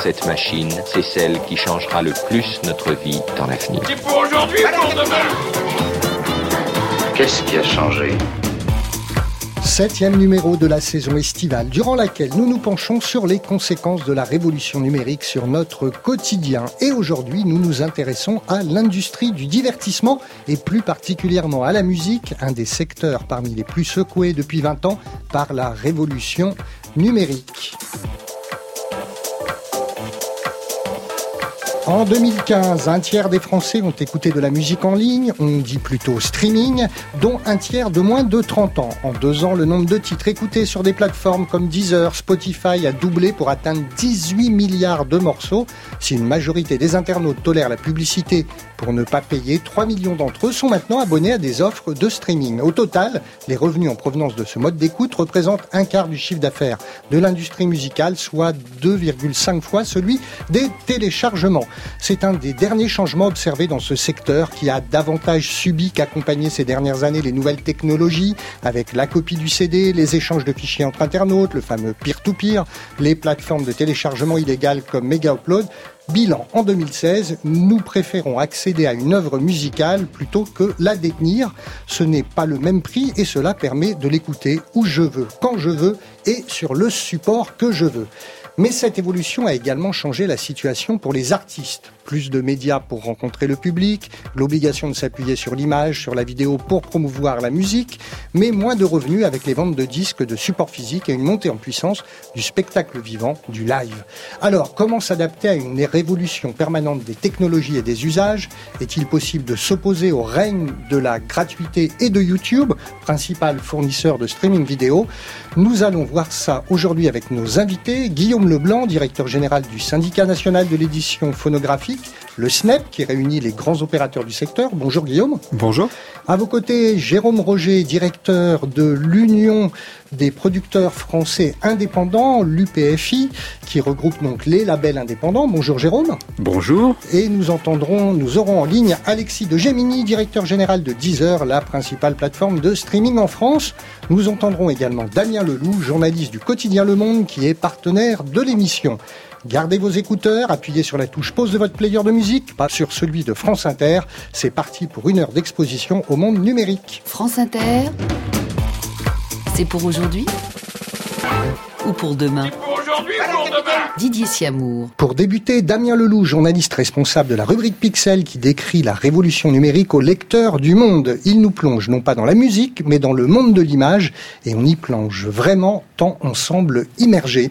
cette machine, c'est celle qui changera le plus notre vie dans l'avenir. C'est pour aujourd'hui ou pour demain? Qu'est-ce qui a changé ? 7e numéro de la saison estivale, durant laquelle nous nous penchons sur les conséquences de la révolution numérique sur notre quotidien. Et aujourd'hui, nous nous intéressons à l'industrie du divertissement et plus particulièrement à la musique, un des secteurs parmi les plus secoués depuis 20 ans par la révolution numérique. En 2015, un tiers des Français ont écouté de la musique en ligne, on dit plutôt streaming, dont un tiers de moins de 30 ans. En 2 ans, le nombre de titres écoutés sur des plateformes comme Deezer, Spotify a doublé pour atteindre 18 milliards de morceaux. Si une majorité des internautes tolèrent la publicité pour ne pas payer, 3 millions d'entre eux sont maintenant abonnés à des offres de streaming. Au total, les revenus en provenance de ce mode d'écoute représentent un quart du chiffre d'affaires de l'industrie musicale, soit 2,5 fois celui des téléchargements. C'est un des derniers changements observés dans ce secteur qui a davantage subi qu'accompagné ces dernières années les nouvelles technologies avec la copie du CD, les échanges de fichiers entre internautes, le fameux peer-to-peer, les plateformes de téléchargement illégales comme Megaupload. Bilan, en 2016, nous préférons accéder à une œuvre musicale plutôt que la détenir. Ce n'est pas le même prix et cela permet de l'écouter où je veux, quand je veux et sur le support que je veux. Mais cette évolution a également changé la situation pour les artistes. Plus de médias pour rencontrer le public, l'obligation de s'appuyer sur l'image, sur la vidéo pour promouvoir la musique, mais moins de revenus avec les ventes de disques, de supports physiques et une montée en puissance du spectacle vivant, du live. Alors, comment s'adapter à une révolution permanente des technologies et des usages ? Est-il possible de s'opposer au règne de la gratuité et de YouTube, principal fournisseur de streaming vidéo ? Nous allons voir ça aujourd'hui avec nos invités. Guillaume Leblanc, directeur général du Syndicat national de l'édition phonographique, le SNEP, qui réunit les grands opérateurs du secteur. Bonjour Guillaume. Bonjour. À vos côtés, Jérôme Roger, directeur de l'Union des producteurs français indépendants, l'UPFI, qui regroupe donc les labels indépendants. Bonjour Jérôme. Bonjour. Et nous aurons en ligne Alexis de Gemini, directeur général de Deezer, la principale plateforme de streaming en France. Nous entendrons également Damien Leloup, journaliste du quotidien Le Monde, qui est partenaire de l'émission. Gardez vos écouteurs, appuyez sur la touche pause de votre player de musique, pas sur celui de France Inter. C'est parti pour 1 heure d'exposition au monde numérique. France Inter, c'est pour aujourd'hui ou pour demain? C'est pour aujourd'hui ou pour demain? Didier Siamour. Pour débuter, Damien Leloup, journaliste responsable de la rubrique Pixel qui décrit la révolution numérique aux lecteurs du monde. Il nous plonge non pas dans la musique, mais dans le monde de l'image, et on y plonge vraiment tant on semble immergé.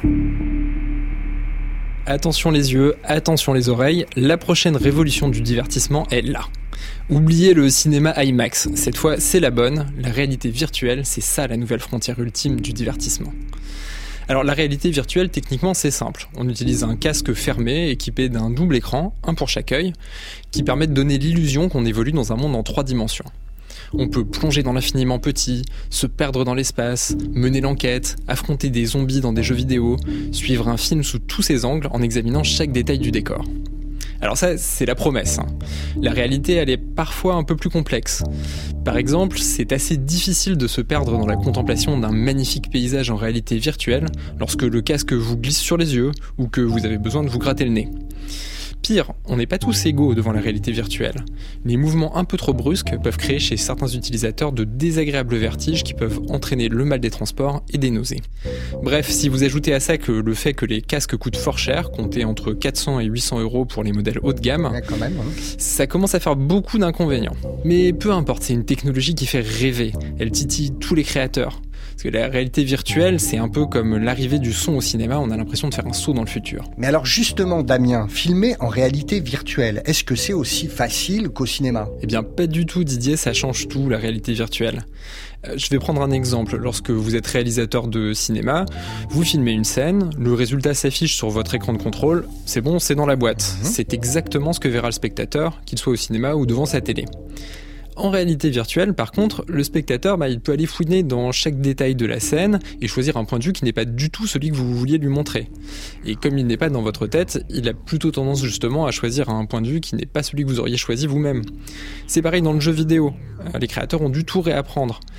Attention les yeux, attention les oreilles, la prochaine révolution du divertissement est là. Oubliez le cinéma IMAX, cette fois c'est la bonne, la réalité virtuelle, c'est ça la nouvelle frontière ultime du divertissement. Alors la réalité virtuelle, techniquement c'est simple, on utilise un casque fermé équipé d'un double écran, un pour chaque œil, qui permet de donner l'illusion qu'on évolue dans un monde en 3 dimensions. On peut plonger dans l'infiniment petit, se perdre dans l'espace, mener l'enquête, affronter des zombies dans des jeux vidéo, suivre un film sous tous ses angles en examinant chaque détail du décor. Alors ça, c'est la promesse. La réalité, elle est parfois un peu plus complexe. Par exemple, c'est assez difficile de se perdre dans la contemplation d'un magnifique paysage en réalité virtuelle lorsque le casque vous glisse sur les yeux ou que vous avez besoin de vous gratter le nez. Pire, on n'est pas tous égaux devant la réalité virtuelle. Les mouvements un peu trop brusques peuvent créer chez certains utilisateurs de désagréables vertiges qui peuvent entraîner le mal des transports et des nausées. Bref, si vous ajoutez à ça que le fait que les casques coûtent fort cher, comptez entre 400 et 800 euros pour les modèles haut de gamme, Quand même, hein. Ça commence à faire beaucoup d'inconvénients. Mais peu importe, c'est une technologie qui fait rêver. Elle titille tous les créateurs. Parce que la réalité virtuelle, c'est un peu comme l'arrivée du son au cinéma, on a l'impression de faire un saut dans le futur. Mais alors justement, Damien, filmer en réalité virtuelle, est-ce que c'est aussi facile qu'au cinéma ? Eh bien, pas du tout, Didier, ça change tout, la réalité virtuelle. Je vais prendre un exemple. Lorsque vous êtes réalisateur de cinéma, vous filmez une scène, le résultat s'affiche sur votre écran de contrôle, c'est bon, c'est dans la boîte. C'est exactement ce que verra le spectateur, qu'il soit au cinéma ou devant sa télé. En réalité virtuelle, par contre, le spectateur, il peut aller fouiner dans chaque détail de la scène et choisir un point de vue qui n'est pas du tout celui que vous vouliez lui montrer. Et comme il n'est pas dans votre tête, il a plutôt tendance justement à choisir un point de vue qui n'est pas celui que vous auriez choisi vous-même. C'est pareil dans le jeu vidéo. Les créateurs ont dû tout réapprendre.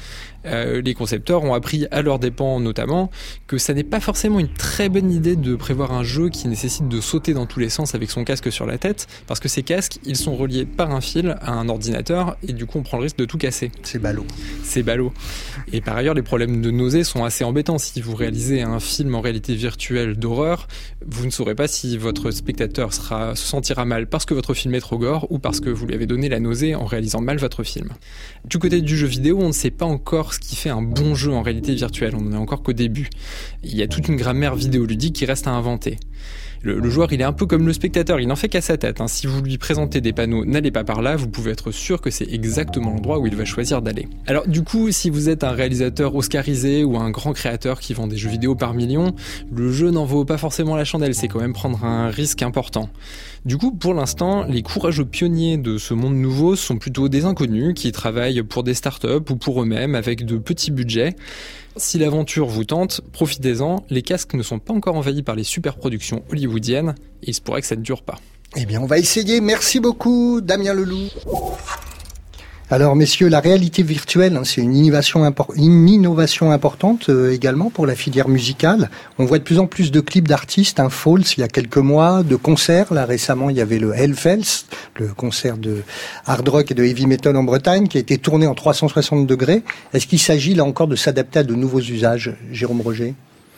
Les concepteurs ont appris à leurs dépens notamment que ça n'est pas forcément une très bonne idée de prévoir un jeu qui nécessite de sauter dans tous les sens avec son casque sur la tête, parce que ces casques, ils sont reliés par un fil à un ordinateur et du coup on prend le risque de tout casser. C'est ballot. Et par ailleurs, les problèmes de nausée sont assez embêtants. Si vous réalisez un film en réalité virtuelle d'horreur, vous ne saurez pas si votre spectateur se sentira mal parce que votre film est trop gore ou parce que vous lui avez donné la nausée en réalisant mal votre film. Du côté du jeu vidéo, on ne sait pas encore ce qui fait un bon jeu en réalité virtuelle. On n'en est encore qu'au début. Il y a toute une grammaire vidéoludique qui reste à inventer. Le joueur, il est un peu comme le spectateur, il n'en fait qu'à sa tête. Si vous lui présentez des panneaux « N'allez pas par là », vous pouvez être sûr que c'est exactement l'endroit où il va choisir d'aller. Alors du coup, si vous êtes un réalisateur oscarisé ou un grand créateur qui vend des jeux vidéo par millions, le jeu n'en vaut pas forcément la chandelle, c'est quand même prendre un risque important. Du coup, pour l'instant, les courageux pionniers de ce monde nouveau sont plutôt des inconnus qui travaillent pour des startups ou pour eux-mêmes avec de petits budgets. Si l'aventure vous tente, profitez-en, les casques ne sont pas encore envahis par les superproductions hollywoodiennes et il se pourrait que ça ne dure pas. Eh bien, on va essayer. Merci beaucoup, Damien Leloup. Alors, messieurs, la réalité virtuelle, c'est une innovation importante également pour la filière musicale. On voit de plus en plus de clips d'artistes, Falls il y a quelques mois, de concerts. Là, récemment, il y avait le Hellfest, le concert de hard rock et de heavy metal en Bretagne, qui a été tourné en 360 degrés. Est-ce qu'il s'agit là encore de s'adapter à de nouveaux usages, Jérôme Roger ?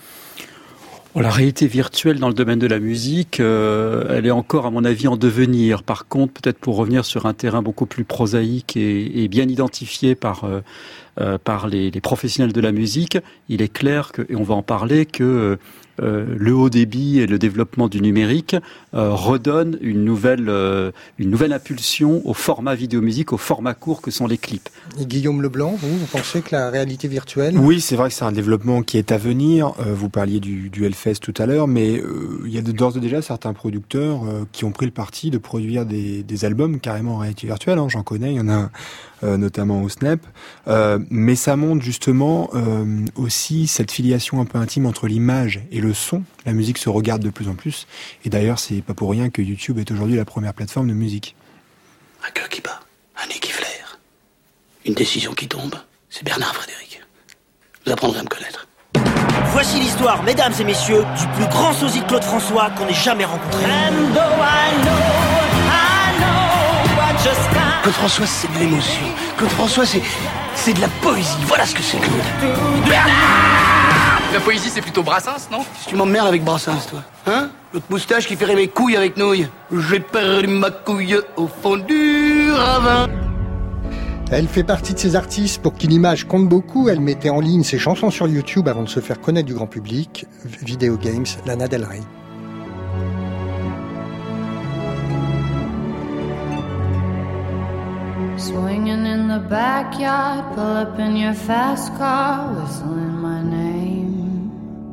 La réalité virtuelle dans le domaine de la musique, elle est encore, à mon avis, en devenir. Par contre, peut-être pour revenir sur un terrain beaucoup plus prosaïque et bien identifié par les professionnels de la musique, il est clair que, et on va en parler, que le haut débit et le développement du numérique redonnent une nouvelle impulsion au format vidéo-musique, au format court que sont les clips. Et Guillaume Leblanc, vous pensez que la réalité virtuelle... Oui, c'est vrai que c'est un développement qui est à venir. Vous parliez du Hellfest tout à l'heure, mais il y a d'ores et déjà certains producteurs qui ont pris le parti de produire des albums carrément en réalité virtuelle. J'en connais, il y en a notamment au Snap. Mais ça montre justement aussi cette filiation un peu intime entre l'image et le son. La musique se regarde de plus en plus. Et d'ailleurs, c'est pas pour rien que YouTube est aujourd'hui la première plateforme de musique. Un cœur qui bat, un nez qui flaire, une décision qui tombe. C'est Bernard Frédéric. Vous apprendrez à me connaître. Voici l'histoire, mesdames et messieurs, du plus grand sosie de Claude François qu'on ait jamais rencontré. Claude François, c'est de l'émotion. Claude François, c'est de la poésie. Voilà ce que c'est, Claude. La poésie, c'est plutôt Brassens, non? Tu m'emmerdes avec Brassens, toi. Hein? L'autre moustache qui ferait mes couilles avec nouilles. J'ai perdu ma couille au fond du ravin. Elle fait partie de ces artistes pour qui l'image compte beaucoup. Elle mettait en ligne ses chansons sur YouTube avant de se faire connaître du grand public. Video Games, Lana Del Rey. Swinging in the backyard, pull up in your fast car, whistling my name.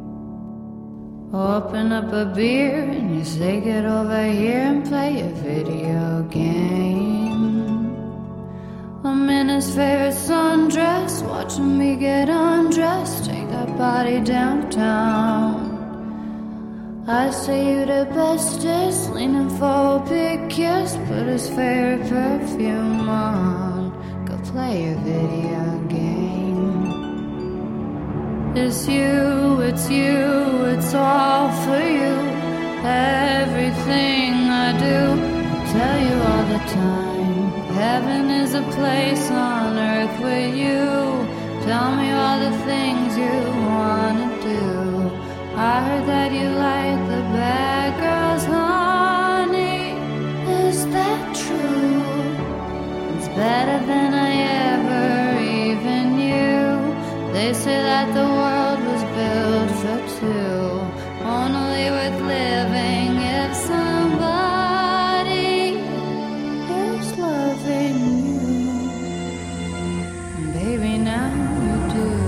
Open up a beer and you say get over here and play a video game. I'm in his favorite sundress, watching me get undressed, take that body downtown. I say you the bestest, leaning for a big kiss, put his favorite perfume on, go play a video game. It's you, it's all for you. Everything I do, I tell you all the time. Heaven is a place on earth with you. Tell me all the things you wanna do. I heard that you like the bad girls, honey. Is that true? It's better than I ever even knew. They say that the world was built for two, only worth living if somebody is loving you. Baby, now you do.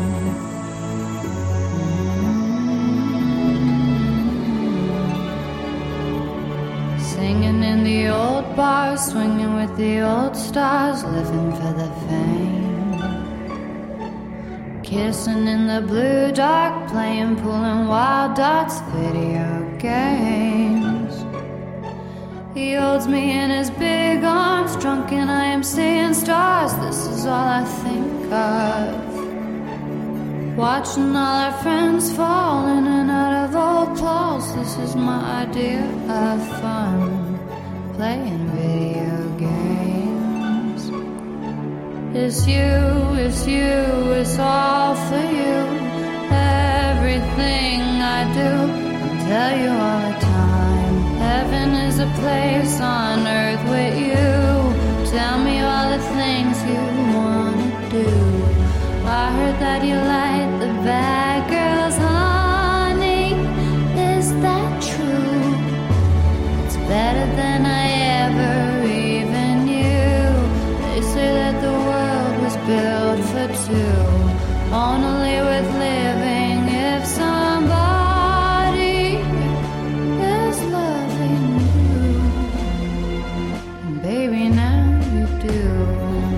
Singing in the old bars, swinging with the old stars, living for the fame. Kissing in the blue dark, playing pool and wild dots, video games. He holds me in his big arms, drunk and I am seeing stars. This is all I think of. watching all our friends fall in and out of old clothes. This is my idea of fun, playing video games. It's you, it's all for you. Everything I do, I'll tell you all the time. Heaven is a place on earth with you. Tell me all the things you wanna do. I heard that you like the bad girls, honey. Is that true? It's better than I ever even knew. They say that the world was built for two, only with living if somebody is loving you. And baby, now you do.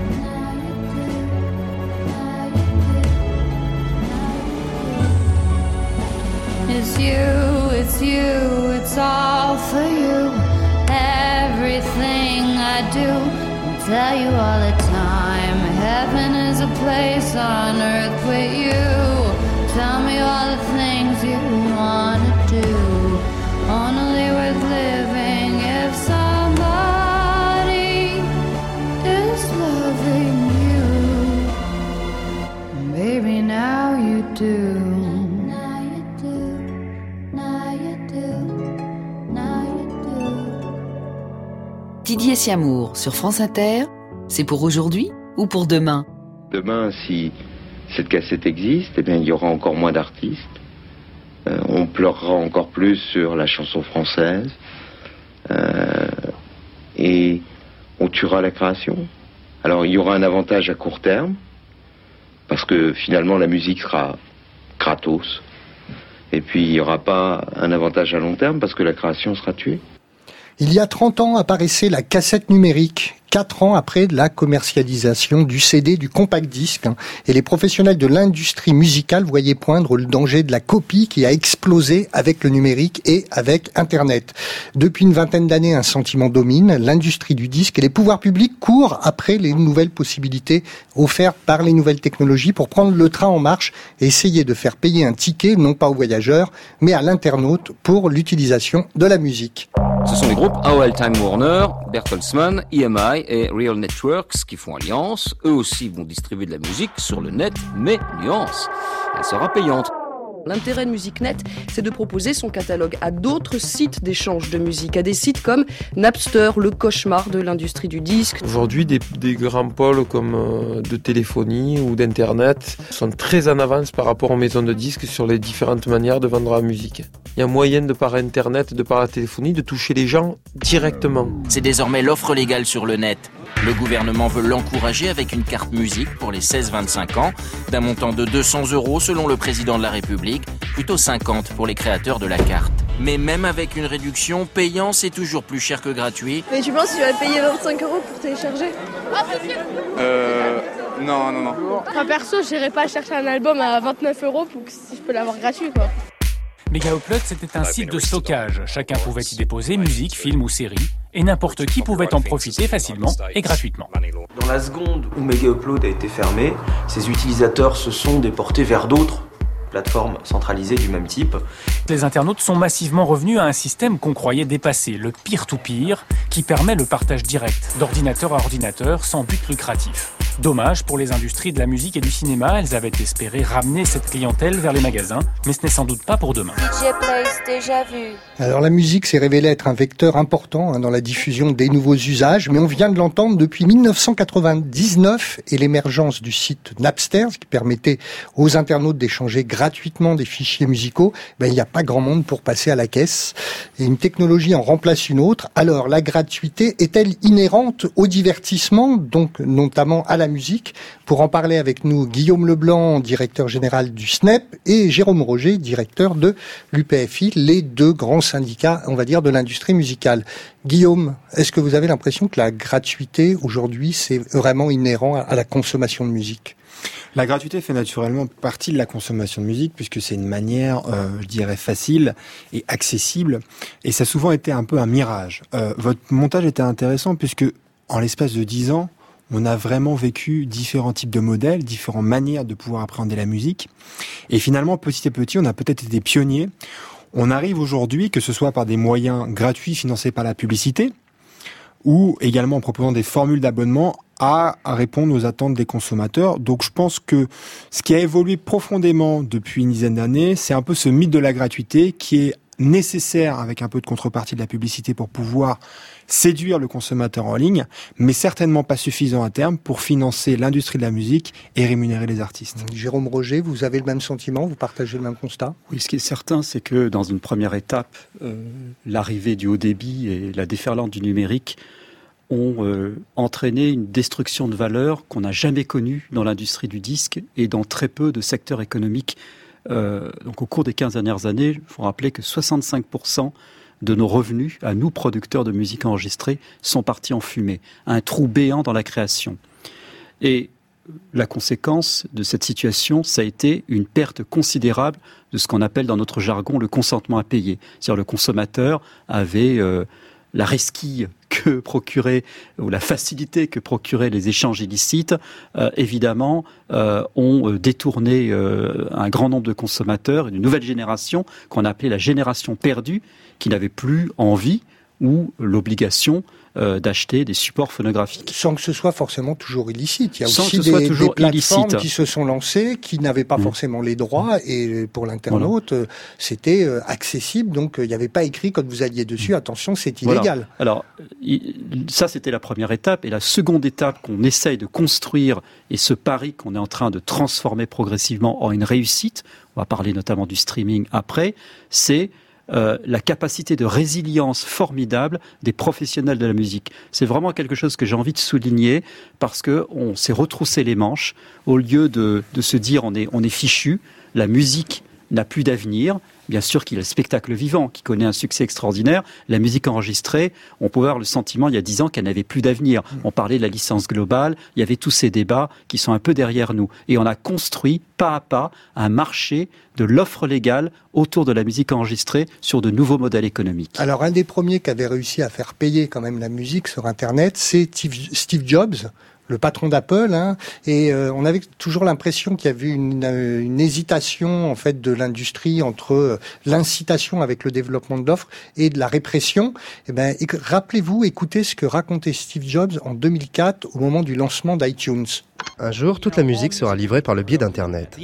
It's you, it's all for you. Everything I do, I'll tell you all the time. Heaven is a place on earth with you. Tell me all the things you wanna do, only worth living if somebody is loving you. Baby, now you do. Didier Siamour sur France Inter, c'est pour aujourd'hui ou pour demain? Demain, si cette cassette existe, eh bien, il y aura encore moins d'artistes. On pleurera encore plus sur la chanson française. Et on tuera la création. Alors, il y aura un avantage à court terme, parce que finalement, la musique sera gratos. Et puis, il n'y aura pas un avantage à long terme, parce que la création sera tuée. Il y a 30 ans apparaissait la cassette numérique, 4 ans après la commercialisation du CD, du compact disque. Et les professionnels de l'industrie musicale voyaient poindre le danger de la copie qui a explosé avec le numérique et avec Internet. Depuis une vingtaine d'années, un sentiment domine. L'industrie du disque et les pouvoirs publics courent après les nouvelles possibilités offertes par les nouvelles technologies pour prendre le train en marche et essayer de faire payer un ticket, non pas aux voyageurs, mais à l'internaute pour l'utilisation de la musique. Ce sont les groupes AOL Time Warner, Bertelsmann, EMI et Real Networks qui font alliance. Eux aussi vont distribuer de la musique sur le net, mais nuance, elle sera payante. L'intérêt de MusicNet, c'est de proposer son catalogue à d'autres sites d'échange de musique, à des sites comme Napster, le cauchemar de l'industrie du disque. Aujourd'hui, des grands pôles comme de téléphonie ou d'internet sont très en avance par rapport aux maisons de disques sur les différentes manières de vendre la musique. Il y a moyen de par internet, de par la téléphonie, de toucher les gens directement. C'est désormais l'offre légale sur le net. Le gouvernement veut l'encourager avec une carte musique pour les 16-25 ans, d'un montant de 200 € selon le président de la République, plutôt 50 pour les créateurs de la carte. Mais même avec une réduction, payant c'est toujours plus cher que gratuit. Mais tu penses que tu vas payer 25 € pour télécharger ? Non. Moi perso, j'irais pas chercher un album à 29 € pour que si je peux l'avoir gratuit quoi. Megaupload, c'était un site de stockage. Chacun pouvait y déposer musique, film ou série, et n'importe qui pouvait en profiter facilement et gratuitement. Dans la seconde où Megaupload a été fermé, ses utilisateurs se sont déportés vers d'autres plateformes centralisées du même type. Les internautes sont massivement revenus à un système qu'on croyait dépassé, le peer-to-peer, qui permet le partage direct, d'ordinateur à ordinateur, sans but lucratif. Dommage pour les industries de la musique et du cinéma, elles avaient espéré ramener cette clientèle vers les magasins, mais ce n'est sans doute pas pour demain. DJ Place, déjà vu. Alors la musique s'est révélée être un vecteur important dans la diffusion des nouveaux usages, mais on vient de l'entendre depuis 1999 et l'émergence du site Napster, ce qui permettait aux internautes d'échanger gratuitement des fichiers musicaux. Il n'y a pas grand monde pour passer à la caisse. Et une technologie en remplace une autre. Alors la gratuité est-elle inhérente au divertissement, donc notamment à la musique? Pour en parler avec nous, Guillaume Leblanc, directeur général du SNEP, et Jérôme Roger, directeur de l'UPFI, les deux grands syndicats, on va dire, de l'industrie musicale. Guillaume, est-ce que vous avez l'impression que la gratuité, aujourd'hui, c'est vraiment inhérent à la consommation de musique? La gratuité fait naturellement partie de la consommation de musique puisque c'est une manière, je dirais, facile et accessible. Et ça a souvent été un peu un mirage. Votre montage était intéressant puisque, en l'espace de 10 ans, on a vraiment vécu différents types de modèles, différentes manières de pouvoir appréhender la musique. Et finalement, petit à petit, on a peut-être été pionniers. On arrive aujourd'hui, que ce soit par des moyens gratuits financés par la publicité, ou également en proposant des formules d'abonnement, à répondre aux attentes des consommateurs. Donc je pense que ce qui a évolué profondément depuis une dizaine d'années, c'est un peu ce mythe de la gratuité qui est nécessaire avec un peu de contrepartie de la publicité pour pouvoir séduire le consommateur en ligne, mais certainement pas suffisant à terme pour financer l'industrie de la musique et rémunérer les artistes. Jérôme Roger, vous avez le même sentiment, vous partagez le même constat ? Oui, ce qui est certain, c'est que dans une première étape, l'arrivée du haut débit et la déferlante du numérique ont entraîné une destruction de valeur qu'on n'a jamais connue dans l'industrie du disque et dans très peu de secteurs économiques. Donc au cours des 15 dernières années, il faut rappeler que 65% de nos revenus, à nous producteurs de musique enregistrée, sont partis en fumée. Un trou béant dans la création. Et la conséquence de cette situation, ça a été une perte considérable de ce qu'on appelle dans notre jargon le consentement à payer. C'est-à-dire le consommateur avait la resquille que procurait, ou la facilité que procuraient les échanges illicites, évidemment, ont détourné un grand nombre de consommateurs, une nouvelle génération qu'on a appelée la génération perdue, qui n'avait plus envie ou l'obligation d'acheter des supports phonographiques. Sans que ce soit forcément toujours illicite. Il y a aussi des plateformes illicite. Qui se sont lancées, qui n'avaient pas forcément les droits, et pour l'internaute, c'était accessible, donc il n'y avait pas écrit quand vous alliez dessus, attention, c'est illégal. Alors, ça c'était la première étape, et la seconde étape qu'on essaye de construire, et ce pari qu'on est en train de transformer progressivement en une réussite, on va parler notamment du streaming après, c'est la capacité de résilience formidable des professionnels de la musique. C'est vraiment quelque chose que j'ai envie de souligner parce que on s'est retroussé les manches au lieu de se dire on est fichu, la musique n'a plus d'avenir. Bien sûr qu'il y a le spectacle vivant qui connaît un succès extraordinaire. La musique enregistrée, on pouvait avoir le sentiment il y a 10 ans qu'elle n'avait plus d'avenir. On parlait de la licence globale, il y avait tous ces débats qui sont un peu derrière nous. Et on a construit pas à pas un marché de l'offre légale autour de la musique enregistrée sur de nouveaux modèles économiques. Alors un des premiers qui avait réussi à faire payer quand même la musique sur Internet, c'est Steve Jobs, le patron d'Apple, et on avait toujours l'impression qu'il y avait une hésitation en fait de l'industrie entre l'incitation avec le développement de l'offre et de la répression. Rappelez-vous, écoutez ce que racontait Steve Jobs en 2004 au moment du lancement d'iTunes. Un jour, toute la musique sera livrée par le biais d'Internet.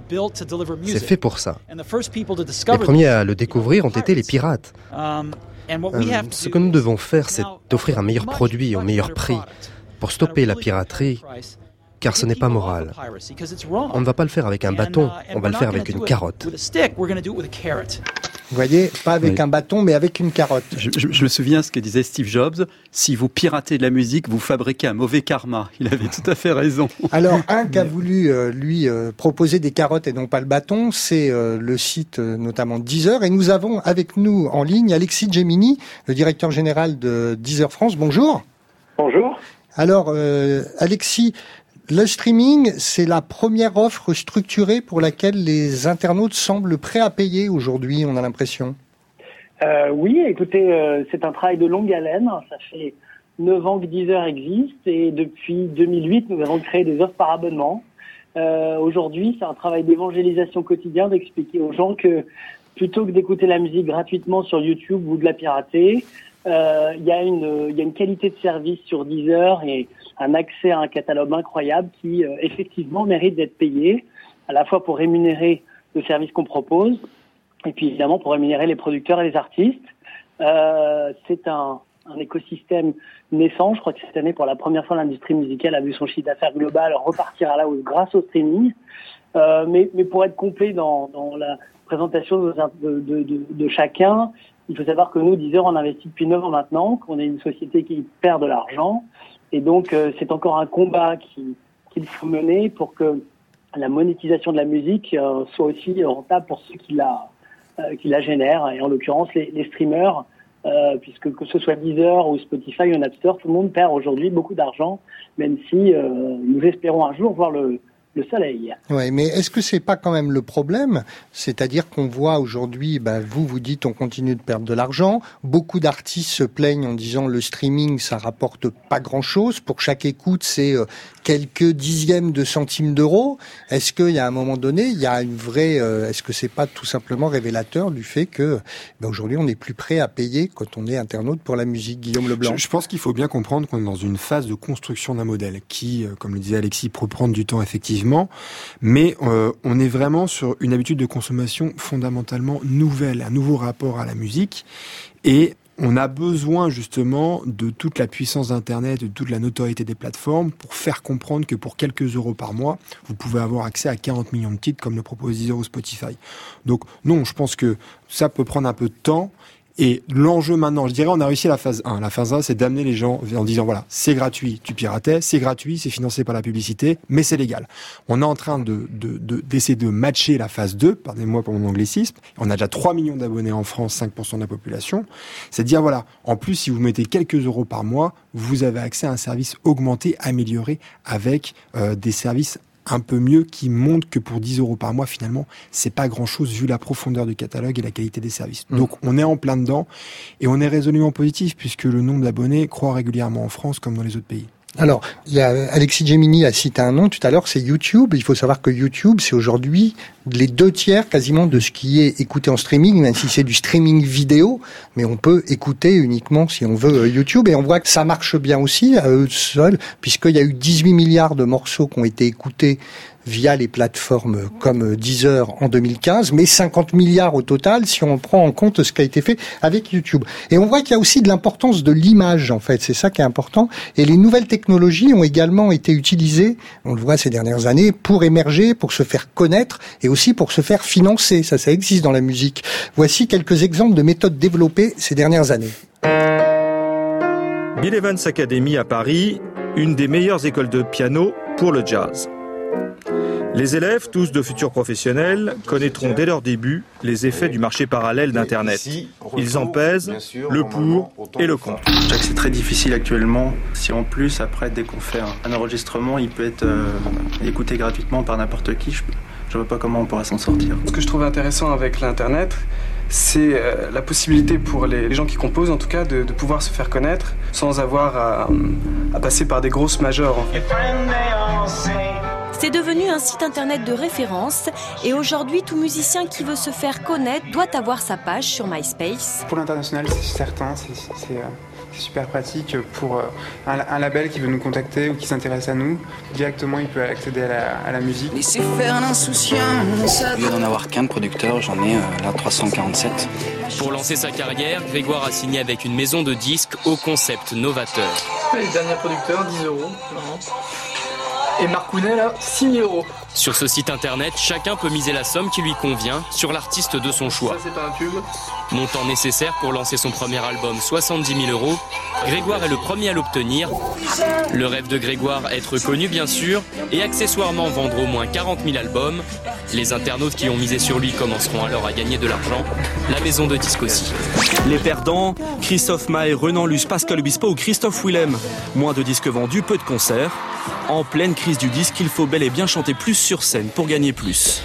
C'est fait pour ça. Les premiers à le découvrir ont été les pirates. Ce que nous devons faire, c'est d'offrir un meilleur produit au meilleur prix, pour stopper la piraterie, car ce n'est pas moral. On ne va pas le faire avec un bâton, on va le faire avec une carotte. Vous voyez, pas avec un bâton, mais avec une carotte. Je me souviens ce que disait Steve Jobs, si vous piratez de la musique, vous fabriquez un mauvais karma. Il avait tout à fait raison. Alors, un qui a voulu, proposer des carottes et non pas le bâton, c'est le site notamment Deezer. Et nous avons avec nous en ligne Alexis Gemini, le directeur général de Deezer France. Bonjour. Bonjour. Alors, Alexis, le streaming, c'est la première offre structurée pour laquelle les internautes semblent prêts à payer aujourd'hui, on a l'impression. Oui, écoutez, c'est un travail de longue haleine. Ça fait 9 ans que Deezer existe et depuis 2008, nous avons créé des offres par abonnement. Aujourd'hui, c'est un travail d'évangélisation quotidien, d'expliquer aux gens que plutôt que d'écouter la musique gratuitement sur YouTube ou de la pirater, il y a une qualité de service sur Deezer et un accès à un catalogue incroyable qui effectivement mérite d'être payé, à la fois pour rémunérer le service qu'on propose et puis évidemment pour rémunérer les producteurs et les artistes. C'est un écosystème naissant. Je crois que cette année, pour la première fois, l'industrie musicale a vu son chiffre d'affaires global repartir à la hausse grâce au streaming. Mais pour être complet dans la présentation de chacun, il faut savoir que nous, Deezer, on investit depuis 9 ans maintenant, qu'on est une société qui perd de l'argent. Et donc, c'est encore un combat qu'il faut mener pour que la monétisation de la musique soit aussi rentable pour ceux qui la génèrent. Et en l'occurrence, les streamers, puisque que ce soit Deezer ou Spotify ou Napster, tout le monde perd aujourd'hui beaucoup d'argent, même si nous espérons un jour voir le le soleil. Oui, mais est-ce que c'est pas quand même le problème ? C'est-à-dire qu'on voit aujourd'hui, vous dites on continue de perdre de l'argent. Beaucoup d'artistes se plaignent en disant le streaming, ça rapporte pas grand-chose. Pour chaque écoute, c'est quelques dixièmes de centimes d'euros. Est-ce qu'il y a un moment donné, il y a une vraie... est-ce que c'est pas tout simplement révélateur du fait que aujourd'hui, on n'est plus prêt à payer quand on est internaute pour la musique ? Guillaume Leblanc. Je pense qu'il faut bien comprendre qu'on est dans une phase de construction d'un modèle qui, comme le disait Alexis, peut prendre du temps effectivement, mais on est vraiment sur une habitude de consommation fondamentalement nouvelle, un nouveau rapport à la musique, et on a besoin justement de toute la puissance d'Internet, de toute la notoriété des plateformes pour faire comprendre que pour quelques euros par mois, vous pouvez avoir accès à 40 millions de titres comme le propose Deezer ou Spotify. Donc non, je pense que ça peut prendre un peu de temps. Et l'enjeu maintenant, je dirais, on a réussi à la phase 1. La phase 1, c'est d'amener les gens en disant, voilà, c'est gratuit, tu piratais, c'est gratuit, c'est financé par la publicité, mais c'est légal. On est en train d'essayer de matcher la phase 2, pardonnez-moi pour mon anglicisme. On a déjà 3 millions d'abonnés en France, 5% de la population. C'est de dire, voilà, en plus, si vous mettez quelques euros par mois, vous avez accès à un service augmenté, amélioré, avec des services un peu mieux, qui montre que pour 10 euros par mois, finalement, c'est pas grand-chose vu la profondeur du catalogue et la qualité des services. Donc, on est en plein dedans et on est résolument positif puisque le nombre d'abonnés croît régulièrement en France comme dans les autres pays. Alors, il y a Alexis Gemini a cité un nom tout à l'heure, c'est YouTube. Il faut savoir que YouTube, c'est aujourd'hui les 2/3 quasiment de ce qui est écouté en streaming, même si c'est du streaming vidéo, mais on peut écouter uniquement, si on veut, YouTube. Et on voit que ça marche bien aussi à eux seuls, puisqu'il y a eu 18 milliards de morceaux qui ont été écoutés via les plateformes comme Deezer en 2015, mais 50 milliards au total si on prend en compte ce qui a été fait avec YouTube. Et on voit qu'il y a aussi de l'importance de l'image, en fait, c'est ça qui est important. Et les nouvelles technologies ont également été utilisées, on le voit ces dernières années, pour émerger, pour se faire connaître et aussi pour se faire financer. Ça existe dans la musique. Voici quelques exemples de méthodes développées ces dernières années. Bill Evans Academy à Paris, une des meilleures écoles de piano pour le jazz. Les élèves, tous de futurs professionnels, connaîtront dès leur début les effets du marché parallèle d'Internet. Ils en pèsent le pour et le contre. Je dirais que c'est très difficile actuellement. Si en plus, après, dès qu'on fait un enregistrement, il peut être écouté gratuitement par n'importe qui, je ne vois pas comment on pourra s'en sortir. Ce que je trouve intéressant avec l'Internet, c'est la possibilité pour les gens qui composent, en tout cas, de pouvoir se faire connaître sans avoir à passer par des grosses majors. En fait. C'est devenu un site internet de référence et aujourd'hui, tout musicien qui veut se faire connaître doit avoir sa page sur MySpace. Pour l'international, c'est certain, c'est super pratique pour un label qui veut nous contacter ou qui s'intéresse à nous. Directement, il peut accéder à la musique. Laissez faire l'insouciant. Au lieu d'en avoir qu'un de producteur, j'en ai là 347. Pour lancer sa carrière, Grégoire a signé avec une maison de disques au concept novateur. Les derniers producteurs, 10 €. Et Marc Hounet, là, 6 000 €. Sur ce site internet, chacun peut miser la somme qui lui convient sur l'artiste de son choix. Ça, c'est pas un pub. Montant nécessaire pour lancer son premier album, 70 000 €. Grégoire est le premier à l'obtenir. Le rêve de Grégoire, être connu bien sûr, et accessoirement vendre au moins 40 000 albums. Les internautes qui ont misé sur lui commenceront alors à gagner de l'argent. La maison de disques aussi. Les perdants, Christophe Maé, Renan Luce, Pascal Obispo ou Christophe Willem. Moins de disques vendus, peu de concerts. En pleine crise du disque, il faut bel et bien chanter plus sur scène pour gagner plus.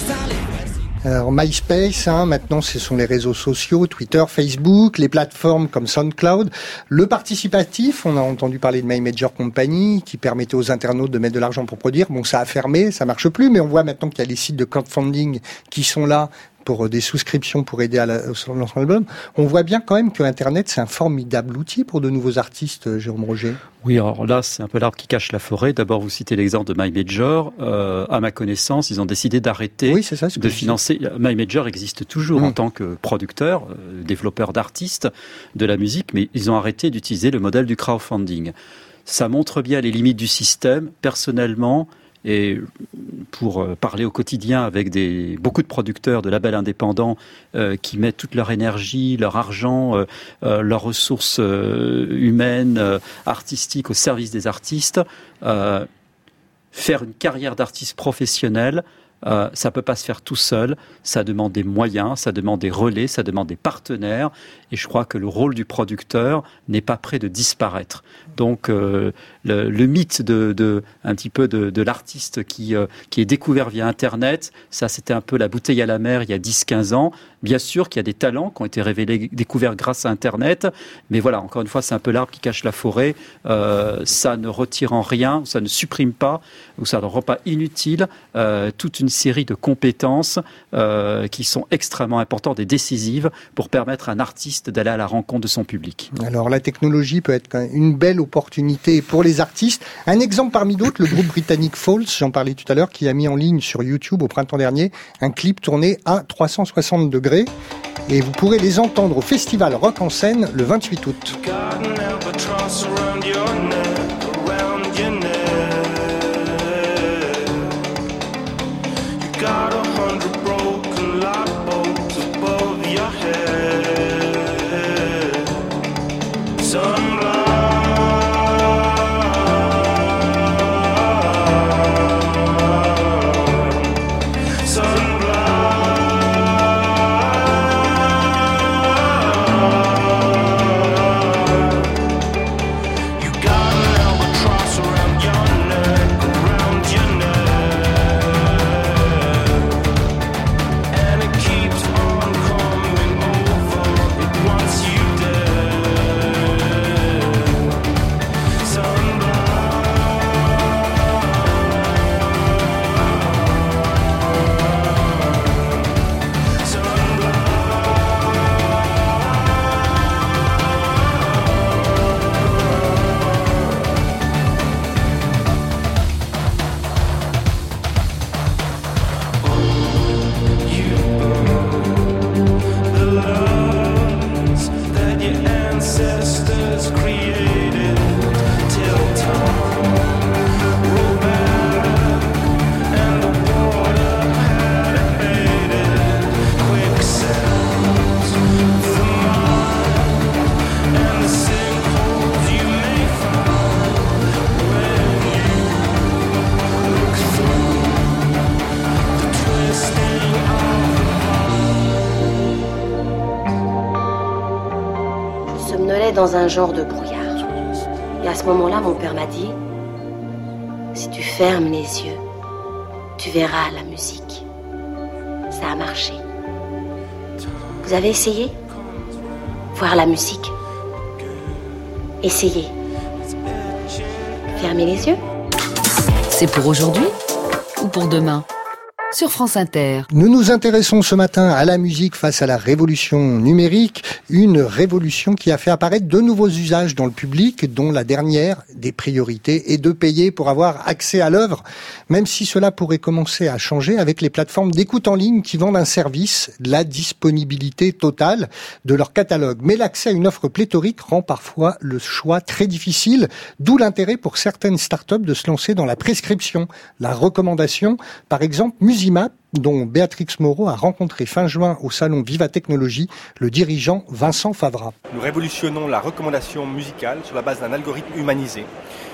Alors MySpace, maintenant ce sont les réseaux sociaux, Twitter, Facebook, les plateformes comme SoundCloud. Le participatif, on a entendu parler de My Major Company qui permettait aux internautes de mettre de l'argent pour produire. Bon, ça a fermé, ça marche plus, mais on voit maintenant qu'il y a les sites de crowdfunding qui sont là pour des souscriptions pour aider au lancement d'album. On voit bien quand même que Internet, c'est un formidable outil pour de nouveaux artistes, Jérôme Roger. Oui, alors là, c'est un peu l'arbre qui cache la forêt. D'abord, vous citez l'exemple de My Major. À ma connaissance, ils ont décidé d'arrêter de financer. My Major existe toujours en tant que producteur, développeur d'artistes de la musique, mais ils ont arrêté d'utiliser le modèle du crowdfunding. Ça montre bien les limites du système. Personnellement, et pour parler au quotidien avec beaucoup de producteurs de labels indépendants qui mettent toute leur énergie, leur argent, leurs ressources humaines, artistiques au service des artistes, faire une carrière d'artiste professionnel, Ça peut pas se faire tout seul. Ça demande des moyens, ça demande des relais, ça demande des partenaires. Et je crois que le rôle du producteur n'est pas près de disparaître. Donc le mythe un petit peu de l'artiste qui est découvert via Internet, ça c'était un peu la bouteille à la mer il y a 10-15 ans. Bien sûr qu'il y a des talents qui ont été révélés, découverts grâce à Internet, mais voilà, encore une fois, c'est un peu l'arbre qui cache la forêt. Ça ne retire en rien, ça ne supprime pas, ou ça ne rend pas inutile toute une série de compétences qui sont extrêmement importantes et décisives pour permettre à un artiste d'aller à la rencontre de son public. Alors la technologie peut être quand même une belle opportunité pour les artistes. Un exemple parmi d'autres, le groupe britannique Falls, j'en parlais tout à l'heure, qui a mis en ligne sur YouTube au printemps dernier un clip tourné à 360 degrés. Et vous pourrez les entendre au festival Rock en Seine le 28 août. Dans un genre de brouillard. Et à ce moment-là, mon père m'a dit, si tu fermes les yeux, tu verras la musique. Ça a marché. Vous avez essayé ? Voir la musique ? Essayez. Fermez les yeux. C'est pour aujourd'hui ou pour demain ? Sur France Inter. Nous nous intéressons ce matin à la musique face à la révolution numérique, une révolution qui a fait apparaître de nouveaux usages dans le public, dont la dernière des priorités est de payer pour avoir accès à l'œuvre, même si cela pourrait commencer à changer avec les plateformes d'écoute en ligne qui vendent un service, la disponibilité totale de leur catalogue. Mais l'accès à une offre pléthorique rend parfois le choix très difficile, d'où l'intérêt pour certaines startups de se lancer dans la prescription, la recommandation, par exemple Musimap, dont Béatrix Moreau a rencontré fin juin au salon Viva Technologie le dirigeant Vincent Favra. Nous révolutionnons la recommandation musicale sur la base d'un algorithme humanisé.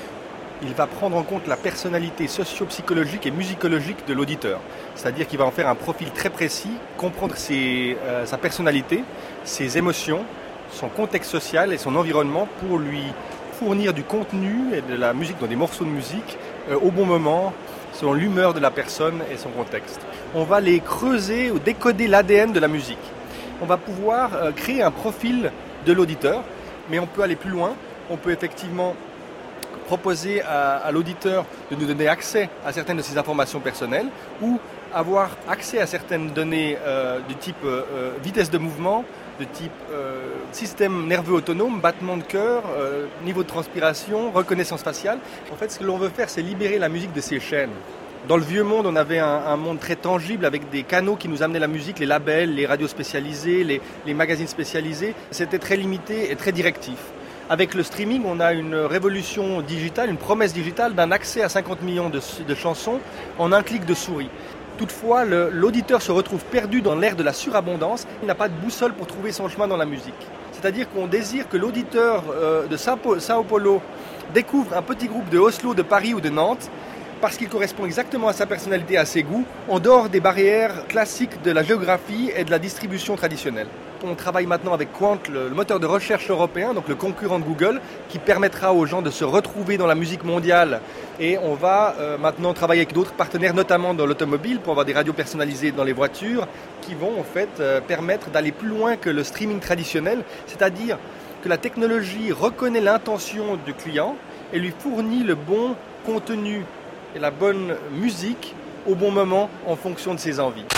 Il va prendre en compte la personnalité socio-psychologique et musicologique de l'auditeur. C'est-à-dire qu'il va en faire un profil très précis, comprendre sa personnalité, ses émotions, son contexte social et son environnement pour lui fournir du contenu et de la musique, dans des morceaux de musique, au bon moment, selon l'humeur de la personne et son contexte. On va les creuser ou décoder l'ADN de la musique. On va pouvoir créer un profil de l'auditeur, mais on peut aller plus loin. On peut effectivement proposer à l'auditeur de nous donner accès à certaines de ses informations personnelles ou avoir accès à certaines données du type vitesse de mouvement, de type système nerveux autonome, battement de cœur, niveau de transpiration, reconnaissance faciale. En fait, ce que l'on veut faire, c'est libérer la musique de ses chaînes. Dans le vieux monde, on avait un monde très tangible avec des canaux qui nous amenaient la musique, les labels, les radios spécialisées, les magazines spécialisés. C'était très limité et très directif. Avec le streaming, on a une révolution digitale, une promesse digitale d'un accès à 50 millions de chansons en un clic de souris. Toutefois, l'auditeur se retrouve perdu dans l'ère de la surabondance. Il n'a pas de boussole pour trouver son chemin dans la musique. C'est-à-dire qu'on désire que l'auditeur de Sao Paulo découvre un petit groupe de Oslo, de Paris ou de Nantes parce qu'il correspond exactement à sa personnalité, à ses goûts, en dehors des barrières classiques de la géographie et de la distribution traditionnelle. On travaille maintenant avec Qwant, le moteur de recherche européen, donc le concurrent de Google, qui permettra aux gens de se retrouver dans la musique mondiale. Et on va maintenant travailler avec d'autres partenaires, notamment dans l'automobile, pour avoir des radios personnalisées dans les voitures, qui vont en fait permettre d'aller plus loin que le streaming traditionnel, c'est-à-dire que la technologie reconnaît l'intention du client et lui fournit le bon contenu et la bonne musique au bon moment en fonction de ses envies.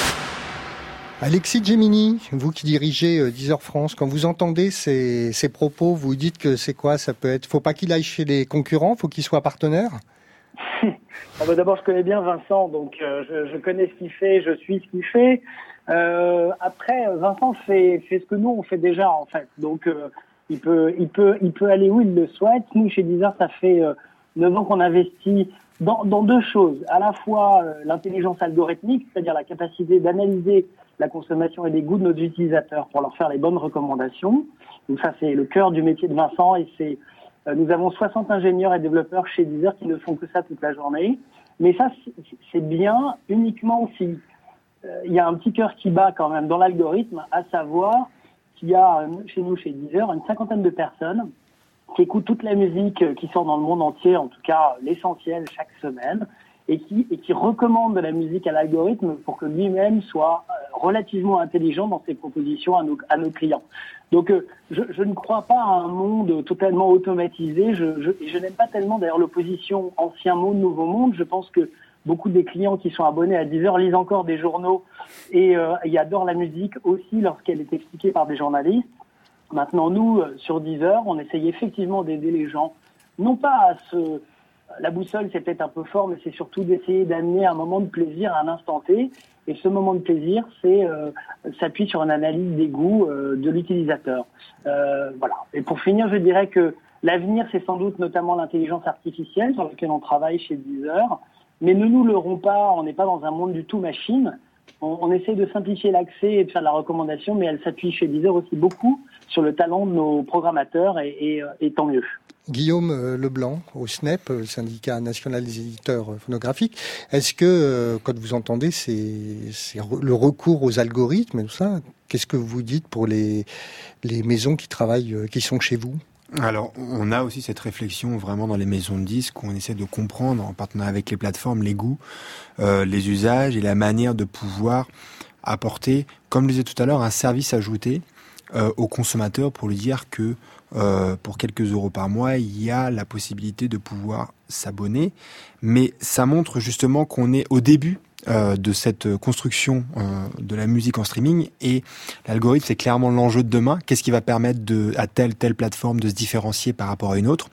Alexis Gemini, vous qui dirigez Deezer France, quand vous entendez ces propos, vous dites que c'est quoi? Ça peut être, faut pas qu'il aille chez les concurrents, faut qu'il soit partenaire? D'abord, je connais bien Vincent, donc je connais ce qu'il fait, je suis ce qu'il fait. Après, Vincent fait ce que nous on fait déjà en fait, donc il peut aller où il le souhaite. Nous chez Deezer, ça fait 9 ans qu'on investit dans deux choses, à la fois l'intelligence algorithmique, c'est-à-dire la capacité d'analyser la consommation et les goûts de nos utilisateurs pour leur faire les bonnes recommandations. Donc ça, c'est le cœur du métier de Vincent et nous avons 60 ingénieurs et développeurs chez Deezer qui ne font que ça toute la journée. Mais ça, c'est bien uniquement si il y a un petit cœur qui bat quand même dans l'algorithme, à savoir qu'il y a chez nous, chez Deezer, une 50aine de personnes qui écoutent toute la musique qui sort dans le monde entier, en tout cas l'essentiel chaque semaine, et qui recommande de la musique à l'algorithme pour que lui-même soit relativement intelligent dans ses propositions à nos clients. Donc je ne crois pas à un monde totalement automatisé. Je n'aime pas tellement d'ailleurs l'opposition ancien monde, nouveau monde. Je pense que beaucoup des clients qui sont abonnés à Deezer lisent encore des journaux et adorent la musique aussi lorsqu'elle est expliquée par des journalistes. Maintenant, nous, sur Deezer, on essaye effectivement d'aider les gens, non pas la boussole, c'est peut-être un peu fort, mais c'est surtout d'essayer d'amener un moment de plaisir à un instant T. Et ce moment de plaisir, s'appuie sur une analyse des goûts de l'utilisateur. Voilà. Et pour finir, je dirais que l'avenir, c'est sans doute notamment l'intelligence artificielle sur laquelle on travaille chez Deezer. Mais ne nous leurrons pas, on n'est pas dans un monde du tout machine. On essaie de simplifier l'accès et de faire de la recommandation, mais elle s'appuie chez Deezer aussi beaucoup sur le talent de nos programmateurs et tant mieux. Guillaume Leblanc, au SNEP, syndicat national des éditeurs phonographiques. Est-ce que, quand vous entendez le recours aux algorithmes et tout ça, qu'est-ce que vous dites pour les maisons qui travaillent, qui sont chez vous? Alors, on a aussi cette réflexion vraiment dans les maisons de disques où on essaie de comprendre, en partenariat avec les plateformes, les goûts, les usages et la manière de pouvoir apporter, comme je disais tout à l'heure, un service ajouté au consommateur pour lui dire que pour quelques euros par mois, il y a la possibilité de pouvoir s'abonner. Mais ça montre justement qu'on est au début de cette construction de la musique en streaming, et l'algorithme, c'est clairement l'enjeu de demain. Qu'est-ce qui va permettre à telle plateforme de se différencier par rapport à une autre?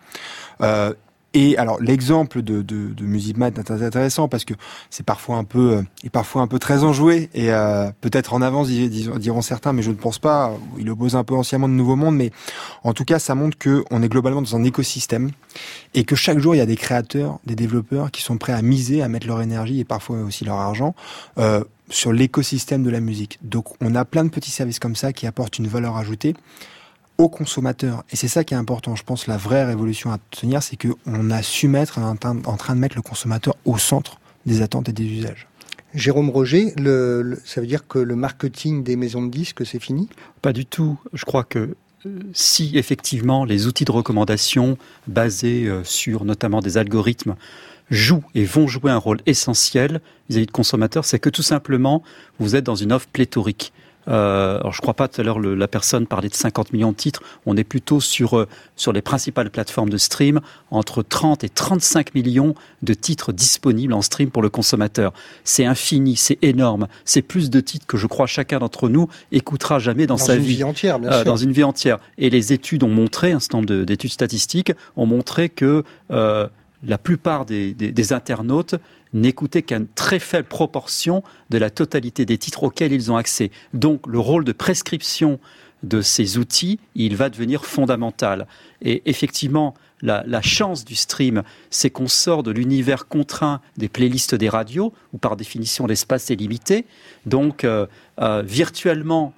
Et alors l'exemple de Musicmat est intéressant parce que c'est parfois un peu très enjoué et peut-être en avance diront certains, mais je ne pense pas. Il oppose un peu anciennement de nouveau monde, mais en tout cas ça montre que on est globalement dans un écosystème et que chaque jour il y a des créateurs, des développeurs qui sont prêts à miser, à mettre leur énergie et parfois aussi leur argent sur l'écosystème de la musique. Donc on a plein de petits services comme ça qui apportent une valeur ajoutée aux consommateurs. Et c'est ça qui est important. Je pense que la vraie révolution à tenir, c'est qu'on a su mettre, en train de mettre le consommateur au centre des attentes et des usages. Jérôme Roger, ça veut dire que le marketing des maisons de disques, c'est fini? Pas du tout. Je crois que si effectivement les outils de recommandation basés sur notamment des algorithmes jouent et vont jouer un rôle essentiel vis-à-vis de consommateurs, c'est que tout simplement vous êtes dans une offre pléthorique. Alors je crois pas, tout à l'heure la personne parlait de 50 millions de titres, on est plutôt sur les principales plateformes de stream, entre 30 et 35 millions de titres disponibles en stream pour le consommateur. C'est infini, c'est énorme, c'est plus de titres que je crois chacun d'entre nous écoutera jamais dans sa vie. Dans une vie entière, bien sûr. Dans une vie entière. Et les études ont montré, un certain nombre d'études statistiques ont montré que la plupart des internautes n'écoutaient qu'une très faible proportion de la totalité des titres auxquels ils ont accès. Donc le rôle de prescription de ces outils, il va devenir fondamental. Et effectivement, la chance du stream, c'est qu'on sort de l'univers contraint des playlists des radios, où par définition l'espace est limité. Donc virtuellement,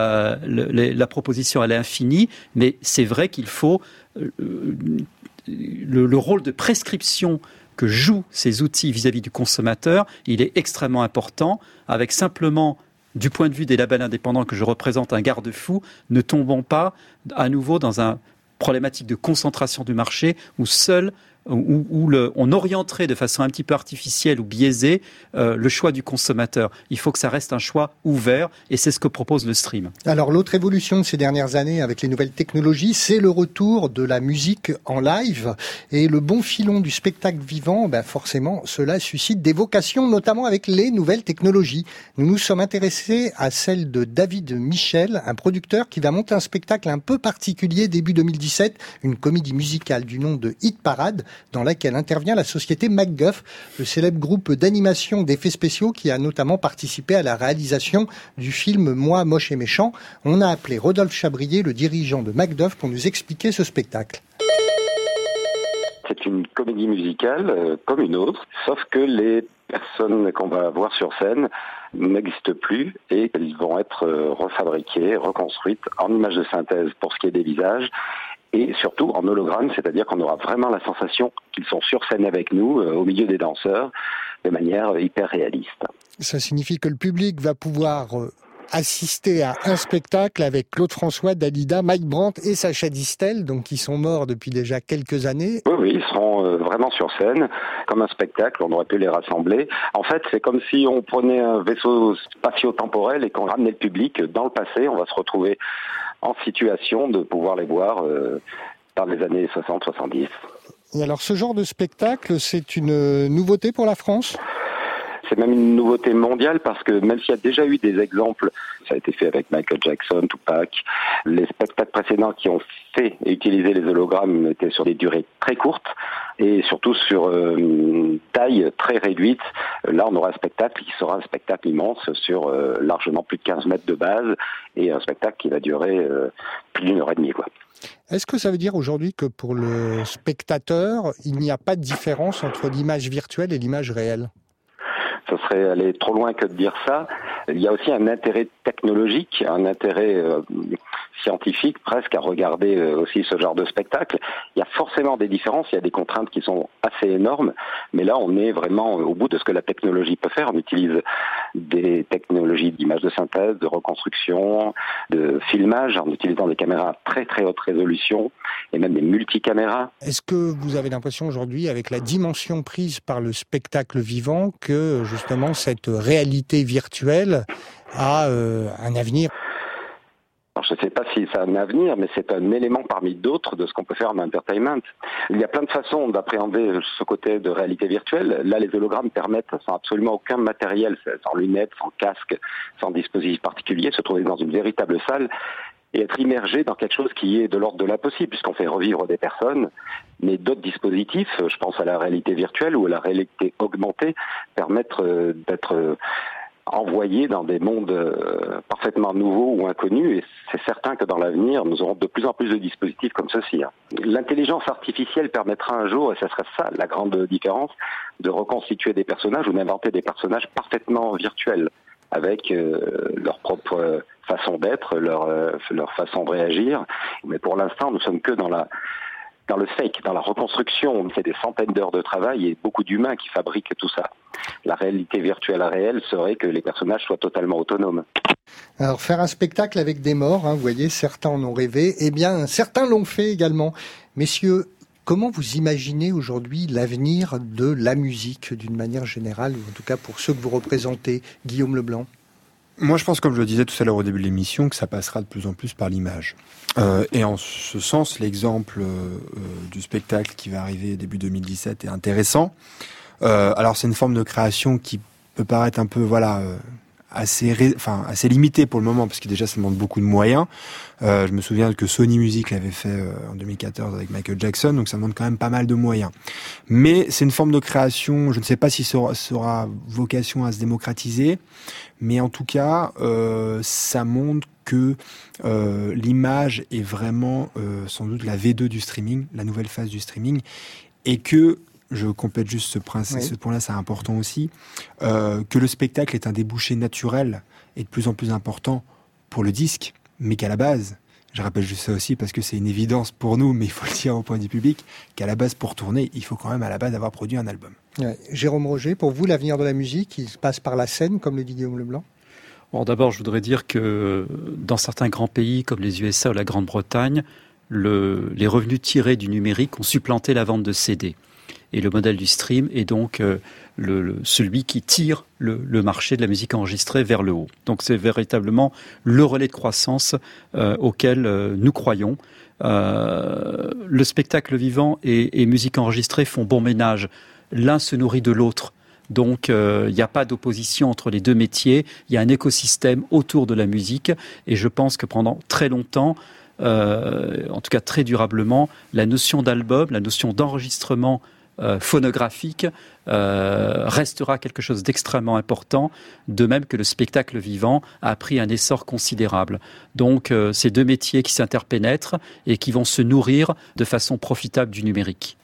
la proposition elle est infinie, mais c'est vrai qu'il faut le rôle de prescription que jouent ces outils vis-à-vis du consommateur, il est extrêmement important, avec simplement, du point de vue des labels indépendants que je représente, un garde-fou, ne tombons pas à nouveau dans une problématique de concentration du marché où on orienterait de façon un petit peu artificielle ou biaisée le choix du consommateur. Il faut que ça reste un choix ouvert et c'est ce que propose le stream. Alors l'autre évolution de ces dernières années avec les nouvelles technologies, c'est le retour de la musique en live et le bon filon du spectacle vivant, forcément cela suscite des vocations, notamment avec les nouvelles technologies. Nous nous sommes intéressés à celle de David Michel, un producteur qui va monter un spectacle un peu particulier début 2017, une comédie musicale du nom de Hit Parade, dans laquelle intervient la société MacGuff, le célèbre groupe d'animation d'effets spéciaux qui a notamment participé à la réalisation du film Moi, moche et méchant. On a appelé Rodolphe Chabrier, le dirigeant de MacGuff, pour nous expliquer ce spectacle. C'est une comédie musicale comme une autre, sauf que les personnes qu'on va voir sur scène n'existent plus et elles vont être refabriquées, reconstruites en images de synthèse pour ce qui est des visages, et surtout en hologramme, c'est-à-dire qu'on aura vraiment la sensation qu'ils sont sur scène avec nous, au milieu des danseurs, de manière hyper réaliste. Ça signifie que le public va pouvoir assister à un spectacle avec Claude François, Dalida, Mike Brandt et Sacha Distel, donc qui sont morts depuis déjà quelques années. Oui, ils seront vraiment sur scène, comme un spectacle, on aurait pu les rassembler. En fait, c'est comme si on prenait un vaisseau spatio-temporel et qu'on ramenait le public dans le passé, on va se retrouver en situation de pouvoir les voir dans les années 60-70. Et alors, ce genre de spectacle, c'est une nouveauté pour la France ? C'est même une nouveauté mondiale parce que même s'il y a déjà eu des exemples, ça a été fait avec Michael Jackson, Tupac, les spectacles précédents qui ont fait et utilisé les hologrammes étaient sur des durées très courtes et surtout sur une taille très réduite. Là, on aura un spectacle qui sera un spectacle immense sur largement plus de 15 mètres de base et un spectacle qui va durer plus d'1 heure et demie, quoi. Est-ce que ça veut dire aujourd'hui que pour le spectateur, il n'y a pas de différence entre l'image virtuelle et l'image réelle ? Ce serait aller trop loin que de dire ça. Il y a aussi un intérêt technologique, un intérêt scientifique presque à regarder aussi ce genre de spectacle. Il y a forcément des différences, il y a des contraintes qui sont assez énormes, mais là on est vraiment au bout de ce que la technologie peut faire. On utilise des technologies d'image de synthèse, de reconstruction, de filmage, en utilisant des caméras à très très haute résolution et même des multicaméras. Est-ce que vous avez l'impression aujourd'hui, avec la dimension prise par le spectacle vivant, que justement cette réalité virtuelle a un avenir ? Alors, je ne sais pas si ça a un avenir, mais c'est un élément parmi d'autres de ce qu'on peut faire en entertainment. Il y a plein de façons d'appréhender ce côté de réalité virtuelle. Là, les hologrammes permettent, sans absolument aucun matériel, sans lunettes, sans casque, sans dispositif particulier, se trouver dans une véritable salle et être immergé dans quelque chose qui est de l'ordre de l'impossible, puisqu'on fait revivre des personnes. Mais d'autres dispositifs, je pense à la réalité virtuelle ou à la réalité augmentée, permettent d'être envoyés dans des mondes parfaitement nouveaux ou inconnus, et c'est certain que dans l'avenir, nous aurons de plus en plus de dispositifs comme ceci. L'intelligence artificielle permettra un jour, et ce serait ça la grande différence, de reconstituer des personnages ou d'inventer des personnages parfaitement virtuels, avec leur propre façon d'être, leur façon de réagir. Mais pour l'instant, nous sommes que dans le fake, dans la reconstruction. C'est des centaines d'heures de travail et beaucoup d'humains qui fabriquent tout ça. La réalité virtuelle réelle serait que les personnages soient totalement autonomes. Alors, faire un spectacle avec des morts, vous voyez, certains en ont rêvé, eh bien, certains l'ont fait également. Messieurs, comment vous imaginez aujourd'hui l'avenir de la musique, d'une manière générale, ou en tout cas pour ceux que vous représentez, Guillaume Leblanc ? Moi, je pense, comme je le disais tout à l'heure au début de l'émission, que ça passera de plus en plus par l'image. Et en ce sens, l'exemple du spectacle qui va arriver début 2017 est intéressant. Alors, c'est une forme de création qui peut paraître un peu, assez limitée pour le moment, parce que déjà, ça demande beaucoup de moyens. Je me souviens que Sony Music l'avait fait en 2014 avec Michael Jackson, donc ça demande quand même pas mal de moyens. Mais c'est une forme de création, je ne sais pas si ça aura vocation à se démocratiser, mais en tout cas, ça montre que l'image est vraiment sans doute la V2 du streaming, la nouvelle phase du streaming, et que, je complète juste ce point-là, c'est important aussi, que le spectacle est un débouché naturel et de plus en plus important pour le disque, mais qu'à la base, Je rappelle juste ça aussi parce que c'est une évidence pour nous, mais il faut le dire au point du public, qu'à la base, pour tourner, il faut quand même à la base avoir produit un album. Ouais. Jérôme Roger, pour vous, l'avenir de la musique, il se passe par la scène, comme le dit Guillaume Leblanc? Bon, d'abord, je voudrais dire que dans certains grands pays comme les USA ou la Grande-Bretagne, les revenus tirés du numérique ont supplanté la vente de CD. Et le modèle du stream est donc celui qui tire le marché de la musique enregistrée vers le haut. Donc c'est véritablement le relais de croissance auquel nous croyons. Le spectacle vivant et musique enregistrée font bon ménage. L'un se nourrit de l'autre. Donc il n'y a pas d'opposition entre les deux métiers. Il y a un écosystème autour de la musique. Et je pense que pendant très longtemps, en tout cas très durablement, la notion d'album, la notion d'enregistrement phonographique restera quelque chose d'extrêmement important, de même que le spectacle vivant a pris un essor considérable. Donc ces deux métiers qui s'interpénètrent et qui vont se nourrir de façon profitable du numérique.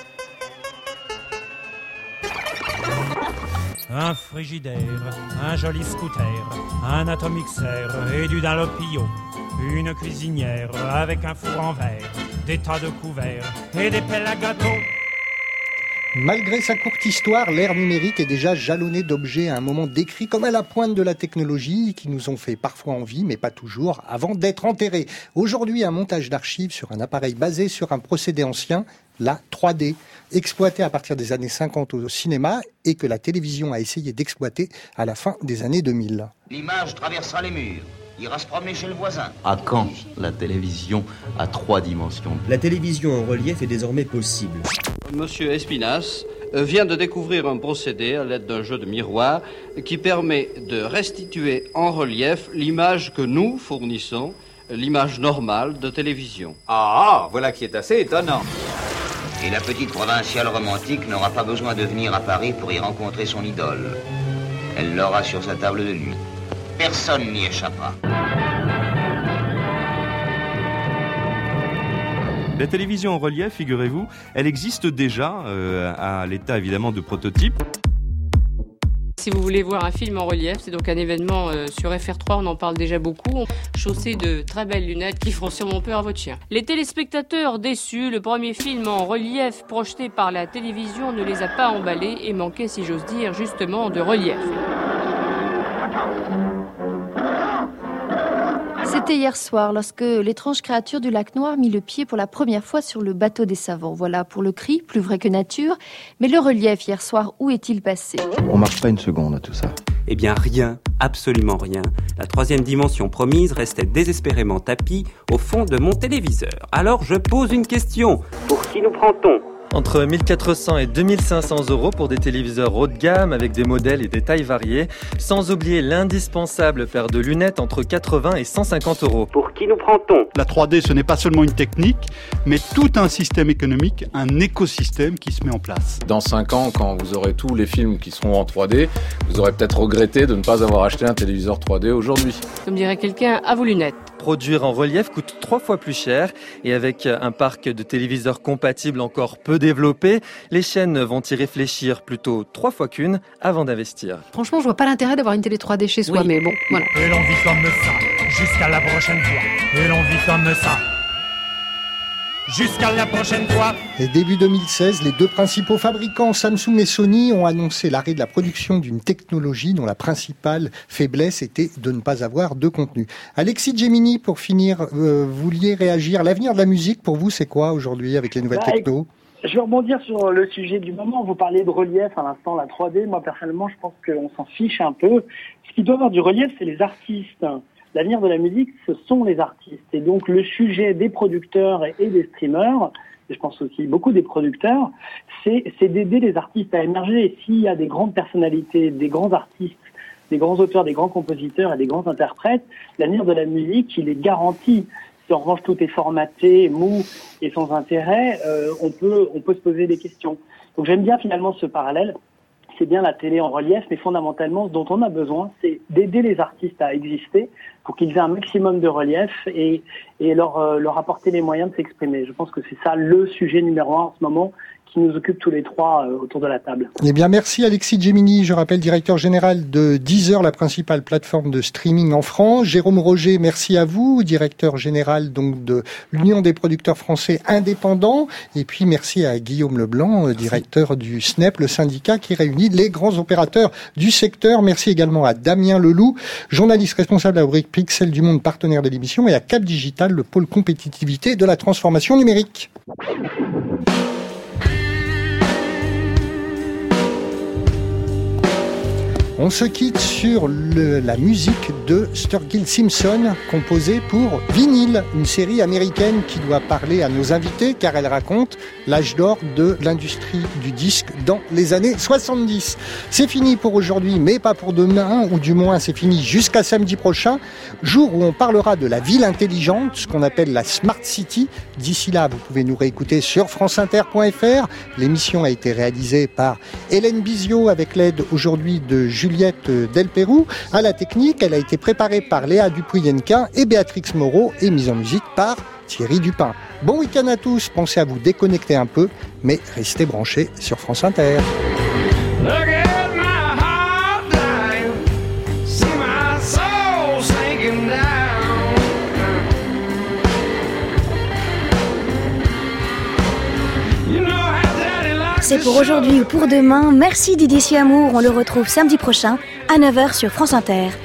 Un frigidaire, un joli scooter, un atomixer et du Dunlopio, une cuisinière avec un four en verre, des tas de couverts et des pelles à gâteau. Malgré sa courte histoire, l'ère numérique est déjà jalonnée d'objets à un moment décrit comme à la pointe de la technologie qui nous ont fait parfois envie, mais pas toujours, avant d'être enterrés. Aujourd'hui, un montage d'archives sur un appareil basé sur un procédé ancien, la 3D, exploité à partir des années 50 au cinéma et que la télévision a essayé d'exploiter à la fin des années 2000. L'image traversera les murs. Ira se promener chez le voisin. À quand la télévision à 3 dimensions? La télévision en relief est désormais possible. Monsieur Espinas vient de découvrir un procédé à l'aide d'un jeu de miroir qui permet de restituer en relief l'image que nous fournissons, l'image normale de télévision. Ah, voilà qui est assez étonnant. Et la petite provinciale romantique n'aura pas besoin de venir à Paris pour y rencontrer son idole. Elle l'aura sur sa table de nuit. Personne n'y échappera. La télévision en relief, figurez-vous, elle existe déjà à l'état évidemment de prototype. Si vous voulez voir un film en relief, c'est donc un événement sur FR3, on en parle déjà beaucoup. Chaussé de très belles lunettes qui feront sûrement peur à votre chien. Les téléspectateurs déçus, le premier film en relief projeté par la télévision ne les a pas emballés et manquait, si j'ose dire, justement de relief. C'était hier soir lorsque l'étrange créature du lac Noir mit le pied pour la première fois sur le bateau des savants. Voilà pour le cri, plus vrai que nature. Mais le relief hier soir, où est-il passé? On marche pas une seconde à tout ça. Eh bien rien, absolument rien. La troisième dimension promise restait désespérément tapie au fond de mon téléviseur. Alors je pose une question. Pour qui nous prend-on ? Entre 1400 et 2500 euros pour des téléviseurs haut de gamme avec des modèles et des tailles variées, sans oublier l'indispensable paire de lunettes entre 80 et 150 euros. Pour qui nous prend-on ? La 3D, ce n'est pas seulement une technique, mais tout un système économique, un écosystème qui se met en place. Dans 5 ans, quand vous aurez tous les films qui seront en 3D, vous aurez peut-être regretté de ne pas avoir acheté un téléviseur 3D aujourd'hui. Comme dirait quelqu'un, à vos lunettes. Produire en relief coûte 3 fois plus cher et avec un parc de téléviseurs compatibles encore peu développé, les chaînes vont y réfléchir plutôt 3 fois qu'une avant d'investir. Franchement, je vois pas l'intérêt d'avoir une télé 3D chez soi, mais bon, voilà. Et l'on vit comme ça, jusqu'à la prochaine fois. Et l'on vit comme ça. Jusqu'à la prochaine fois. Et début 2016, les deux principaux fabricants, Samsung et Sony, ont annoncé l'arrêt de la production d'une technologie dont la principale faiblesse était de ne pas avoir de contenu. Alexis Gemini, pour finir, vous vouliez réagir. L'avenir de la musique, pour vous, c'est quoi aujourd'hui avec les nouvelles techno ? Je vais rebondir sur le sujet du moment. Vous parlez de relief à l'instant, la 3D. Moi, personnellement, je pense qu'on s'en fiche un peu. Ce qui doit avoir du relief, c'est les artistes. L'avenir de la musique, ce sont les artistes. Et donc, le sujet des producteurs et des streamers, et je pense aussi beaucoup des producteurs, c'est d'aider les artistes à émerger. Et s'il y a des grandes personnalités, des grands artistes, des grands auteurs, des grands compositeurs et des grands interprètes, l'avenir de la musique, il est garanti. Si en revanche tout est formaté, mou et sans intérêt, on peut se poser des questions. Donc j'aime bien finalement ce parallèle. C'est bien la télé en relief, mais fondamentalement, ce dont on a besoin, c'est d'aider les artistes à exister, pour qu'ils aient un maximum de relief et leur apporter les moyens de s'exprimer. Je pense que c'est ça le sujet numéro 1 en ce moment qui nous occupe tous les trois autour de la table. Eh bien, merci Alexis Gemini, je rappelle directeur général de Deezer, la principale plateforme de streaming en France. Jérôme Roger, merci à vous, directeur général donc de l'Union des producteurs français indépendants. Et puis merci à Guillaume Leblanc, directeur du SNEP, le syndicat qui réunit les grands opérateurs du secteur. Merci également à Damien Leloup, journaliste responsable de la rubrique Pixel du Monde, partenaire de l'émission, et à Cap Digital, le pôle compétitivité de la transformation numérique. On se quitte sur la musique de Sturgill Simpson, composée pour Vinyl, une série américaine qui doit parler à nos invités car elle raconte l'âge d'or de l'industrie du disque dans les années 70. C'est fini pour aujourd'hui, mais pas pour demain, ou du moins c'est fini jusqu'à samedi prochain, jour où on parlera de la ville intelligente, ce qu'on appelle la Smart City. D'ici là, vous pouvez nous réécouter sur franceinter.fr. L'émission a été réalisée par Hélène Bizio avec l'aide aujourd'hui de Juliette Delpérou. À la technique, elle a été préparée par Léa Dupuyenquin et Béatrix Moreau et mise en musique par Thierry Dupin. Bon week-end à tous, pensez à vous déconnecter un peu, mais restez branchés sur France Inter. C'est pour aujourd'hui ou pour demain. Merci Didier Siamour. On le retrouve samedi prochain à 9h sur France Inter.